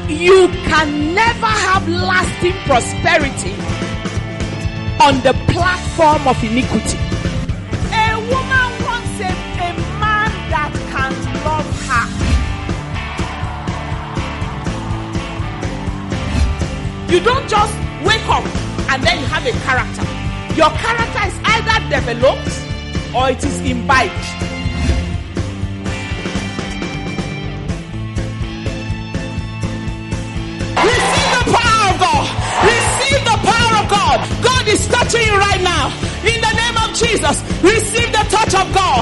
You can never have lasting prosperity on the platform of iniquity. A woman wants a man that can love her. You don't just wake up and then you have a character. Your character is either developed or it is imbibed. Receive the power of God. Receive the power of God. God is touching you right now. In the name of Jesus, receive the touch of God.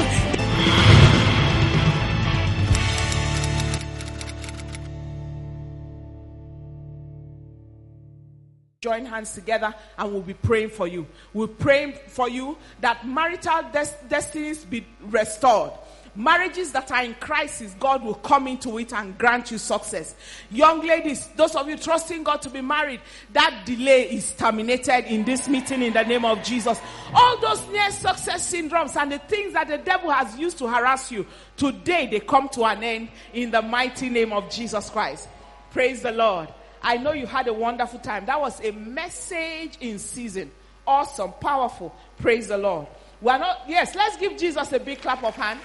Join hands together and we'll be praying for you. We're praying for you that marital destinies be restored. Marriages that are in crisis, God will come into it and grant you success. Young ladies, those of you trusting God to be married, that delay is terminated in this meeting in the name of Jesus. All those near success syndromes and the things that the devil has used to harass you, today they come to an end in the mighty name of Jesus Christ. Praise the Lord. I know you had a wonderful time. That was a message in season. Awesome, powerful. Praise the Lord. Let's give Jesus a big clap of hand.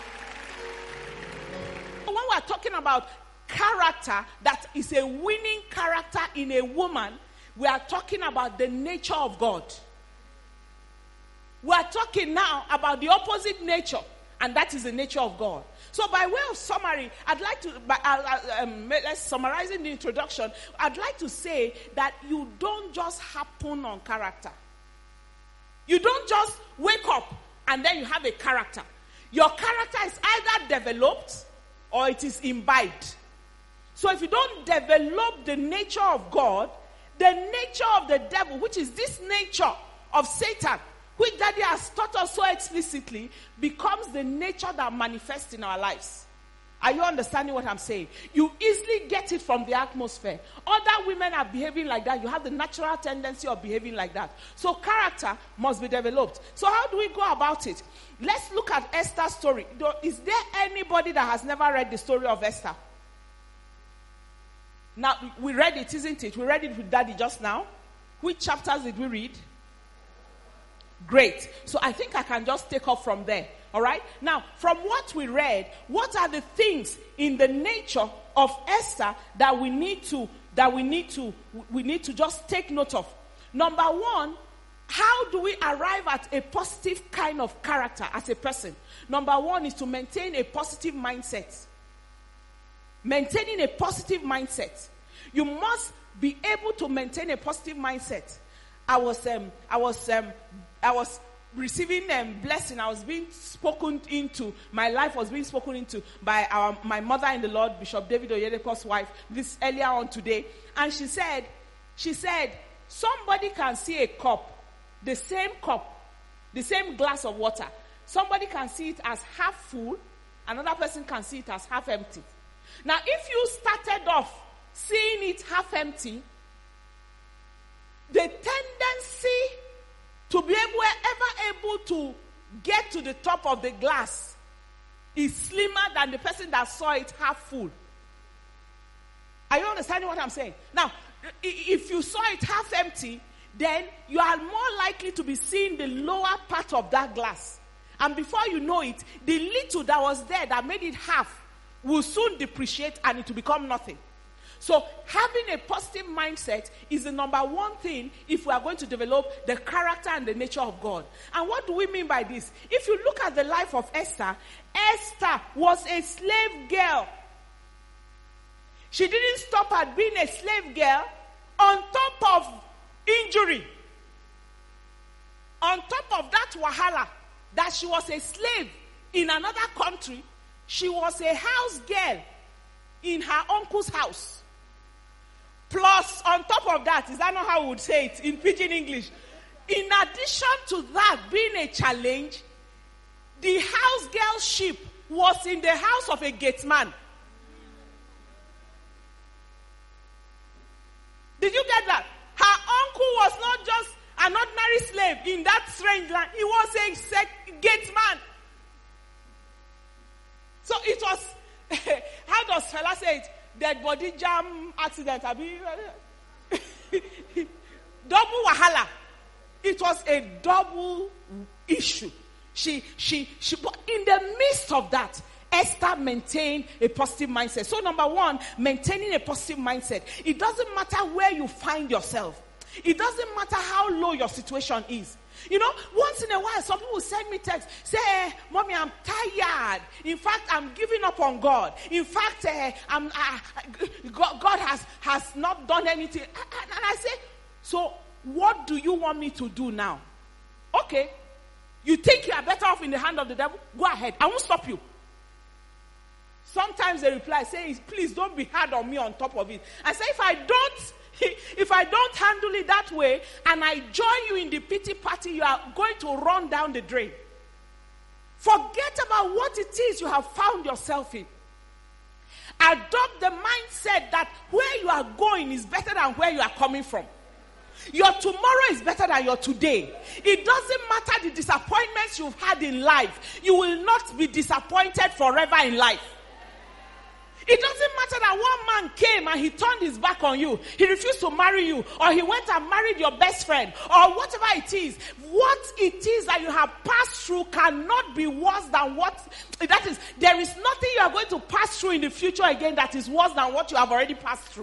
When we're talking about character that is a winning character in a woman, we are talking about the nature of God. We are talking now about the opposite nature, and that is the nature of God. So by way of summary, I'd like to, let's summarize in the introduction, I'd like to say that you don't just happen on character. You don't just wake up and then you have a character. Your character is either developed or it is imbibed. So if you don't develop the nature of God, the nature of the devil, which is this nature of Satan, which Daddy has taught us so explicitly, becomes the nature that manifests in our lives. Are you understanding what I'm saying? You easily get it from the atmosphere. Other women are behaving like that. You have the natural tendency of behaving like that. So character must be developed. So how do we go about it? Let's look at Esther's story. Is there anybody that has never read the story of Esther? Now, we read it, isn't it? We read it with Daddy just now. Which chapters did we read? Great. So I think I can just take off from there. All right. Now, from what we read, what are the things in the nature of Esther that we need to just take note of? Number one, how do we arrive at a positive kind of character as a person? Number one is to maintain a positive mindset. Maintaining a positive mindset. You must be able to maintain a positive mindset. I was receiving blessing. I was being spoken into. My life was being spoken into by my mother in the Lord, Bishop David Oyedepo's wife, this earlier on today. And she said, somebody can see a cup, the same glass of water. Somebody can see it as half full. Another person can see it as half empty. Now, if you started off seeing it half empty, the tendency to be ever able to get to the top of the glass is slimmer than the person that saw it half full. Are you understanding what I'm saying? Now, if you saw it half empty, then you are more likely to be seeing the lower part of that glass. And before you know it, the little that was there that made it half will soon depreciate and it will become nothing. So having a positive mindset is the number one thing if we are going to develop the character and the nature of God. And what do we mean by this? If you look at the life of Esther, Esther was a slave girl. She didn't stop at being a slave girl on top of injury. On top of that wahala, that she was a slave in another country, she was a house girl in her uncle's house. Plus, on top of that, is that not how we would say it in pidgin English? In addition to that being a challenge, the house girlship was in the house of a gateman. Did you get that? Her uncle was not just an ordinary slave in that strange land. He was a gateman. So it was, how does Fela say it? dead body jam accident. Double wahala. It was a double issue. But in the midst of that, Esther maintained a positive mindset. So number one, maintaining a positive mindset. It doesn't matter where you find yourself. It doesn't matter how low your situation is. Once in a while, some people send me texts, say, Mommy, I'm tired. In fact, I'm giving up on God. In fact, God has not done anything. And I say, so what do you want me to do now? Okay. You think you are better off in the hand of the devil? Go ahead. I won't stop you. Sometimes they reply, say, please don't be hard on me on top of it. I say, if I don't handle it that way and I join you in the pity party, you are going to run down the drain. Forget about what it is you have found yourself in. Adopt the mindset that where you are going is better than where you are coming from. Your tomorrow is better than your today. It doesn't matter the disappointments you've had in life. You will not be disappointed forever in life. It doesn't matter that one man came and he turned his back on you. He refused to marry you, or he went and married your best friend, or whatever it is. What it is that you have passed through cannot be worse than what that is. There is nothing you are going to pass through in the future again that is worse than what you have already passed through.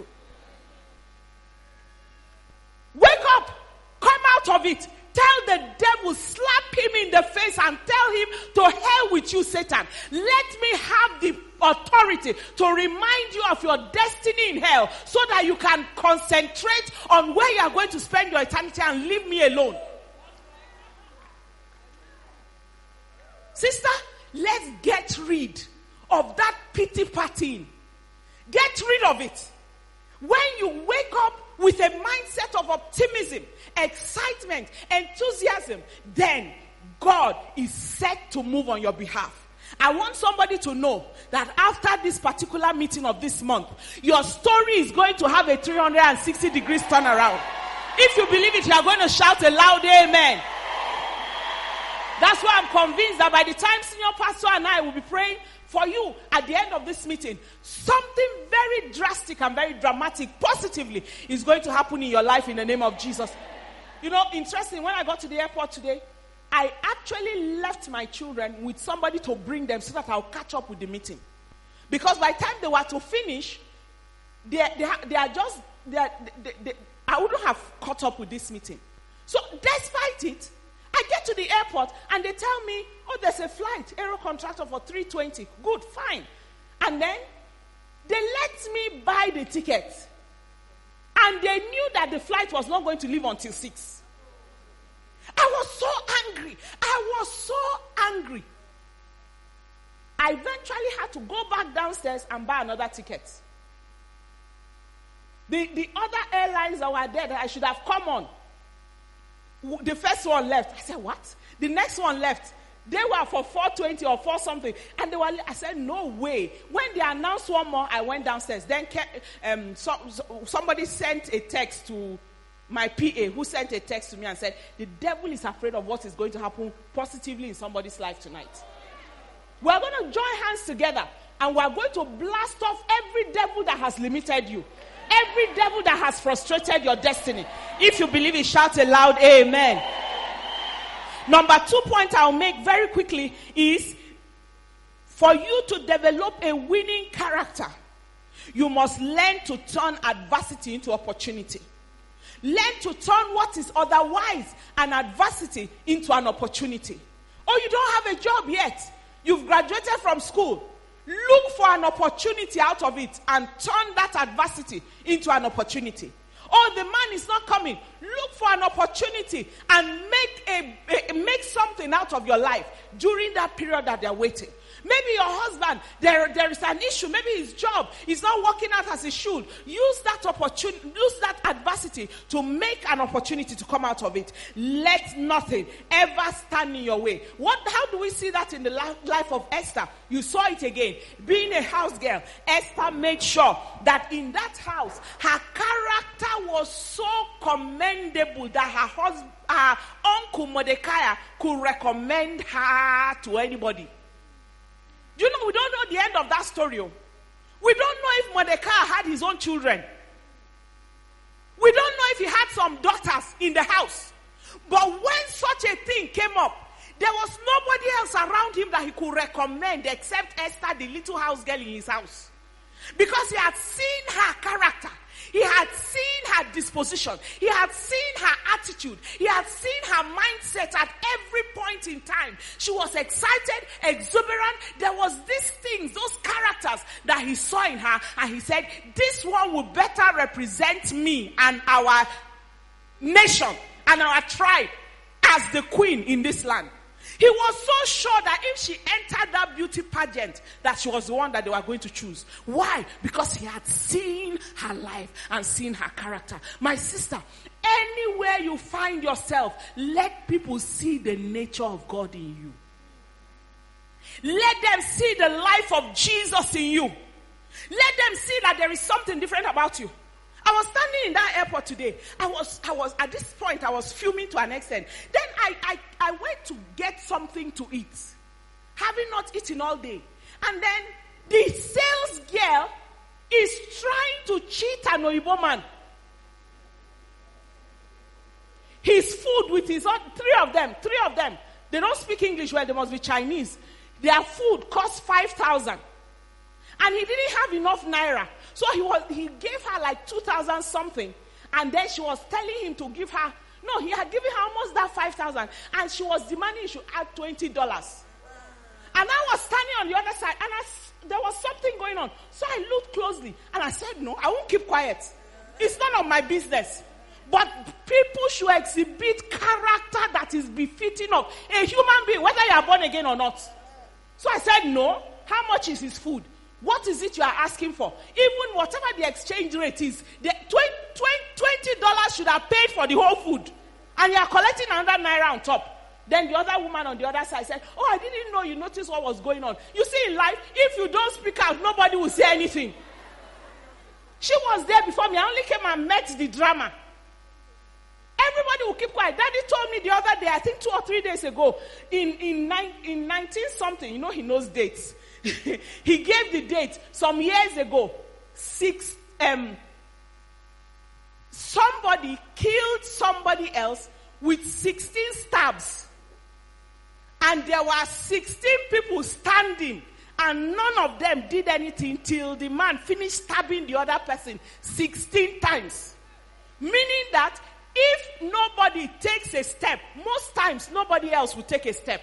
Wake up, come out of it. Tell the devil, slap him in the face and tell him, to hell with you, Satan. Let me have the authority to remind you of your destiny in hell so that you can concentrate on where you are going to spend your eternity and leave me alone. Sister, let's get rid of that pity partying. Get rid of it. When you wake up with a mindset of optimism, excitement, enthusiasm, then God is set to move on your behalf. I want somebody to know that after this particular meeting of this month, your story is going to have a 360 degrees turnaround. If you believe it, you are going to shout a loud amen. That's why I'm convinced that by the time Senior Pastor and I will be praying for you at the end of this meeting, something very drastic and very dramatic, positively, is going to happen in your life in the name of Jesus. Interesting, when I got to the airport today, I actually left my children with somebody to bring them so that I'll catch up with the meeting. Because by the time they were to finish, I wouldn't have caught up with this meeting. So despite it, I get to the airport and they tell me, there's a flight, aero contractor for 320. Good, fine. And then they let me buy the ticket. And they knew that the flight was not going to leave until 6. I was so angry. I eventually had to go back downstairs and buy another ticket. The other airlines that were there that I should have come on, the first one left. I said, what? The next one left. They were for 420 or 4 something. And I said, no way. When they announced one more, I went downstairs. Then somebody sent a text to my PA, who sent a text to me and said, the devil is afraid of what is going to happen positively in somebody's life tonight. We're going to join hands together and we're going to blast off every devil that has limited you. Every devil that has frustrated your destiny. If you believe it, shout a loud amen. Number 2 point I'll make very quickly is, for you to develop a winning character, you must learn to turn adversity into opportunity. Learn to turn what is otherwise an adversity into an opportunity. Oh, you don't have a job yet. You've graduated from school. Look for an opportunity out of it and turn that adversity into an opportunity. Oh, the man is not coming. Look for an opportunity and make something out of your life during that period that they're waiting. Maybe your husband, there is an issue. Maybe his job is not working out as it should. Use that opportunity, use that adversity to make an opportunity to come out of it. Let nothing ever stand in your way. How do we see that in the life of Esther? You saw it again. Being a house girl, Esther made sure that in that house, her character was so commendable that her uncle Mordecai could recommend her to anybody. Do you know, we don't know the end of that story. We don't know if Mordecai had his own children. We don't know if he had some daughters in the house. But when such a thing came up, there was nobody else around him that he could recommend except Esther, the little house girl in his house. Because he had seen her character. He had seen her disposition. He had seen her attitude. He had seen her mindset at every point in time. She was excited, exuberant. There was these things, those characters that he saw in her. And he said, this one will better represent me and our nation and our tribe as the queen in this land. He was so sure that if she entered that beauty pageant, that she was the one that they were going to choose. Why? Because he had seen her life and seen her character. My sister, anywhere you find yourself, let people see the nature of God in you. Let them see the life of Jesus in you. Let them see that there is something different about you. I was standing in that airport today. I was at this point, I was fuming to an extent. Then I went to get something to eat, having not eaten all day. And then the sales girl is trying to cheat an Oyibo man. His food with his own, three of them. They don't speak English well, they must be Chinese. Their food cost 5,000. And he didn't have enough naira. So he gave her like 2,000 something. And then she was telling him to give her, no, he had given her almost that 5,000. And she was demanding he should add $20. And I was standing on the other side and there was something going on. So I looked closely and I said, no, I won't keep quiet. It's none of my business. But people should exhibit character that is befitting of a human being, whether you are born again or not. So I said, no, how much is his food? What is it you are asking for? Even whatever the exchange rate is, the $20 should have paid for the whole food. And you are collecting another naira on top. Then the other woman on the other side said, oh, I didn't know you noticed what was going on. You see, in life, if you don't speak out, nobody will say anything. She was there before me. I only came and met the drama. Everybody will keep quiet. Daddy told me the other day, I think 2 or 3 days ago, in 19 something, you know he knows dates. He gave the date some years ago. Somebody killed somebody else with 16 stabs. And there were 16 people standing. And none of them did anything till the man finished stabbing the other person 16 times. Meaning that if nobody takes a step, most times nobody else will take a step.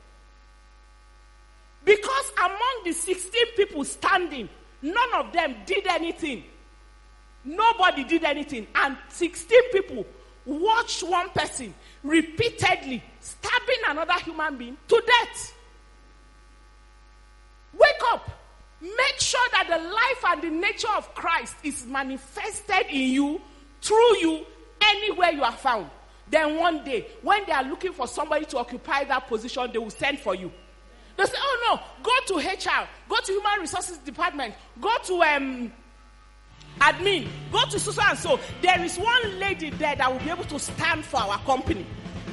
Because among the 16 people standing, none of them did anything. Nobody did anything. And 16 people watched one person repeatedly stabbing another human being to death. Wake up. Make sure that the life and the nature of Christ is manifested in you, through you, anywhere you are found. Then one day, when they are looking for somebody to occupy that position, they will send for you. They say, oh no, go to HR, go to Human Resources Department, go to admin, go to so and so. There is one lady there that will be able to stand for our company.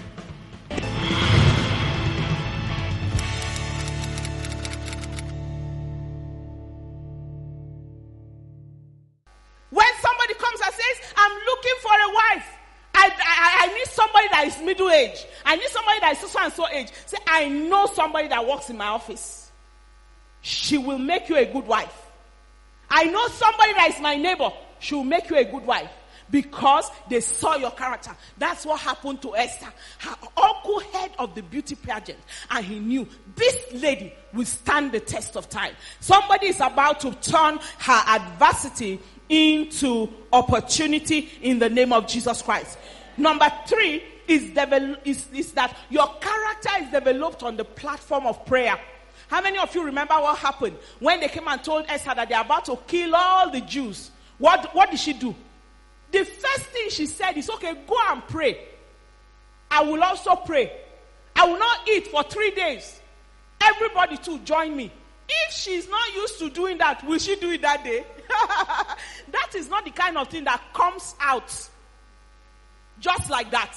When somebody comes and says, I'm looking for a wife, I need somebody that is middle age. I need somebody that is so and so age. Say, I know somebody that works in my office. She will make you a good wife. I know somebody that is my neighbor. She will make you a good wife. Because they saw your character. That's what happened to Esther. Her uncle heard of the beauty pageant. And he knew this lady will stand the test of time. Somebody is about to turn her adversity into opportunity in the name of Jesus Christ. Number 3 is that your character is developed on the platform of prayer. How many of you remember what happened when they came and told Esther that they are about to kill all the Jews? What did she do? The first thing she said is, okay, go and pray. I will also pray. I will not eat for 3 days. Everybody too, join me. If she's not used to doing that, will she do it that day? That is not the kind of thing that comes out just like that.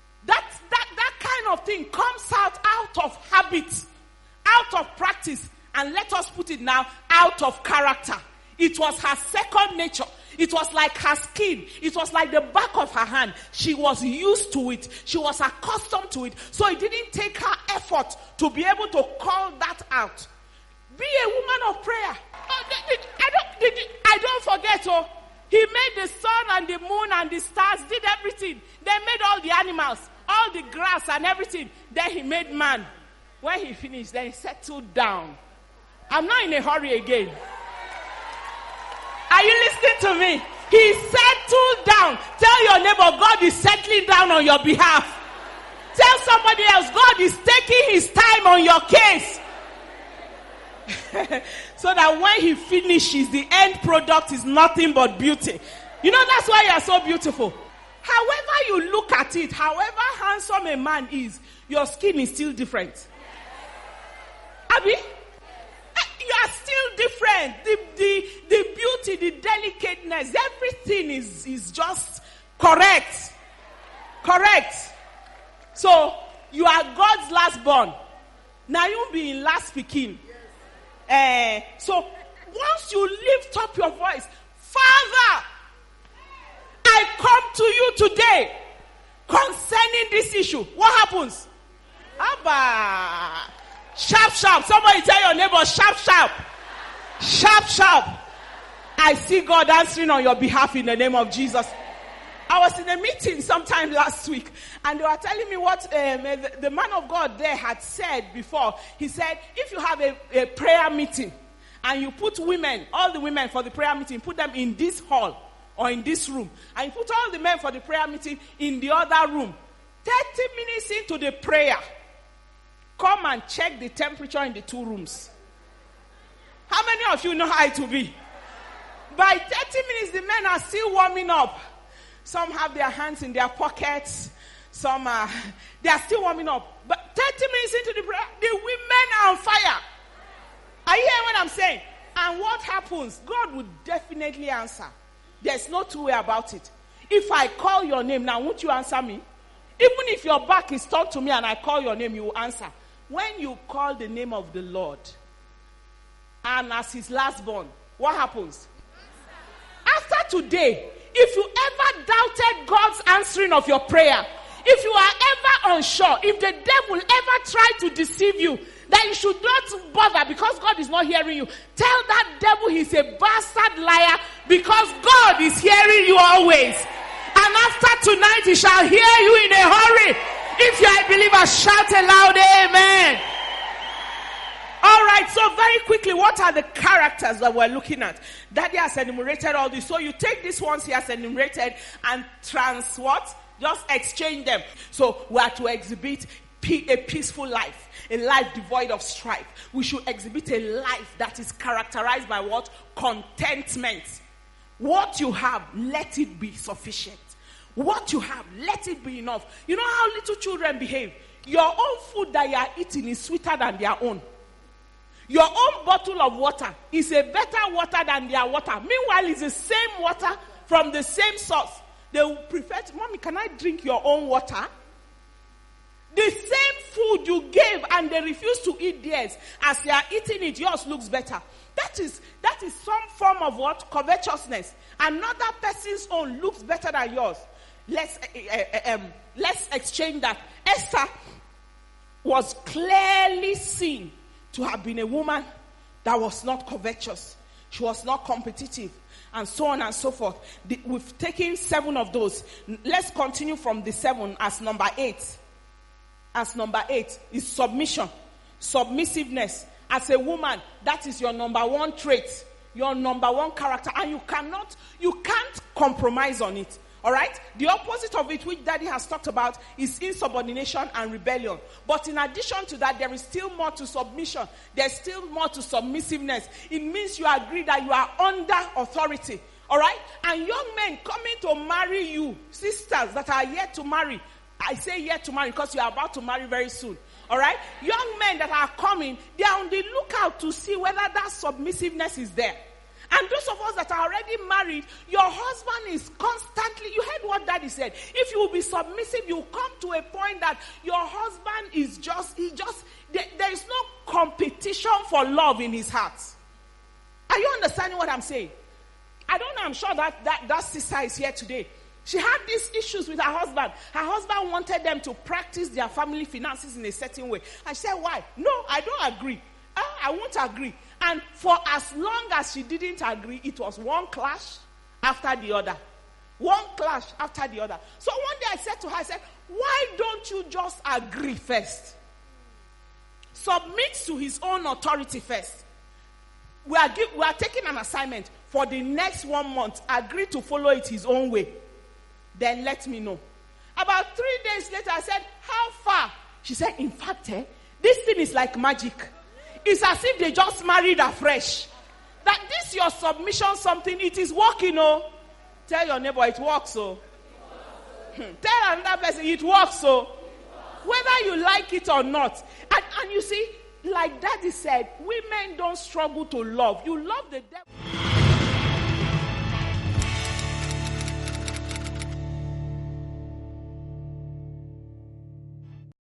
That kind of thing comes out of habit, out of practice, and let us put it now, out of character. It was her second nature. It was like her skin. It was like the back of her hand. She was used to it. She was accustomed to it. So it didn't take her effort to be able to call that out. Be a woman of prayer. I don't forget, he made the sun and the moon and the stars, did everything. They made all the animals, all the grass and everything. Then he made man. When he finished, then he settled down. I'm not in a hurry again. Are you listening to me? He settled down. Tell your neighbor, God is settling down on your behalf. Tell somebody else, God is taking his time on your case. So that when he finishes, the end product is nothing but beauty. You know, that's why you are so beautiful. However you look at it, however handsome a man is, your skin is still different. Abby? You are still different. The beauty, the delicateness, everything is just correct. Correct. So, you are God's last born. Now you will be in last speaking. So, once you lift up your voice, Father, I come to you today concerning this issue. What happens? Abba. Sharp, sharp. Somebody tell your neighbor, sharp, sharp. Sharp, sharp. I see God answering on your behalf in the name of Jesus. I was in a meeting sometime last week, and they were telling me what the man of God there had said before. He said, if you have a prayer meeting, and you put women, all the women for the prayer meeting, put them in this hall or in this room, and you put all the men for the prayer meeting in the other room, 30 minutes into the prayer, come and check the temperature in the two rooms. How many of you know how it will be? By 30 minutes, the men are still warming up. Some have their hands in their pockets. Some they are still warming up. But 30 minutes into the prayer, the women are on fire. Are you hearing what I'm saying? And what happens? God will definitely answer. There's no two way about it. If I call your name now, won't you answer me? Even if your back is turned to me and I call your name, you will answer. When you call the name of the Lord, and as his last born, what happens? After today, if you ever doubted God's answering of your prayer, if you are ever unsure, if the devil ever tried to deceive you, that you should not bother because God is not hearing you, tell that devil he's a bastard liar because God is hearing you always. And after tonight, he shall hear you in a hurry. If you are a believer, shout aloud, amen. All right, so very quickly, what are the characters that we're looking at? Daddy has enumerated all this. So you take these ones he has enumerated and just exchange them. So we are to exhibit a peaceful life, a life devoid of strife. We should exhibit a life that is characterized by what? Contentment. What you have, let it be sufficient. What you have, let it be enough. You know how little children behave? Your own food that you are eating is sweeter than their own. Your own bottle of water is a better water than their water. Meanwhile, it's the same water from the same source. They will prefer to, Mommy, can I drink your own water? The same food you gave and they refuse to eat theirs. As they are eating it, yours looks better. That is some form of what? Covetousness. Another person's own looks better than yours. Let's exchange that. Esther was clearly seen to have been a woman that was not covetous. She was not competitive. And so on and so forth. We've taken 7 of those. Let's continue from the 7 as number 8. As number 8 is submission. Submissiveness. As a woman, that is your number 1 trait. Your number 1 character. And you can't compromise on it. Alright? The opposite of it, which Daddy has talked about, is insubordination and rebellion. But in addition to that, there is still more to submission. There's still more to submissiveness. It means you agree that you are under authority. Alright? And young men coming to marry you, sisters that are yet to marry. I say yet to marry because you are about to marry very soon. Alright? Young men that are coming, they are on the lookout to see whether that submissiveness is there. And those of us that are already married, your husband is constantly, you heard what Daddy said. If you will be submissive, you come to a point that your husband is there is no competition for love in his heart. Are you understanding what I'm saying? I don't know, I'm sure that sister is here today. She had these issues with her husband. Her husband wanted them to practice their family finances in a certain way. And she said, why? No, I don't agree. I won't agree. And for as long as she didn't agree, it was one clash after the other. One clash after the other. So one day I said to her, I said, why don't you just agree first? Submit to his own authority first. We are taking an assignment for the next 1 month. Agree to follow it his own way. Then let me know. About 3 days later, I said, how far? She said, in fact, this thing is like magic. It's as if they just married afresh. That this your submission something, it is working, oh. Tell your neighbor, it works, oh. Tell another person, it works, oh. Whether you like it or not. And you see, like Daddy said, women don't struggle to love. You love the devil.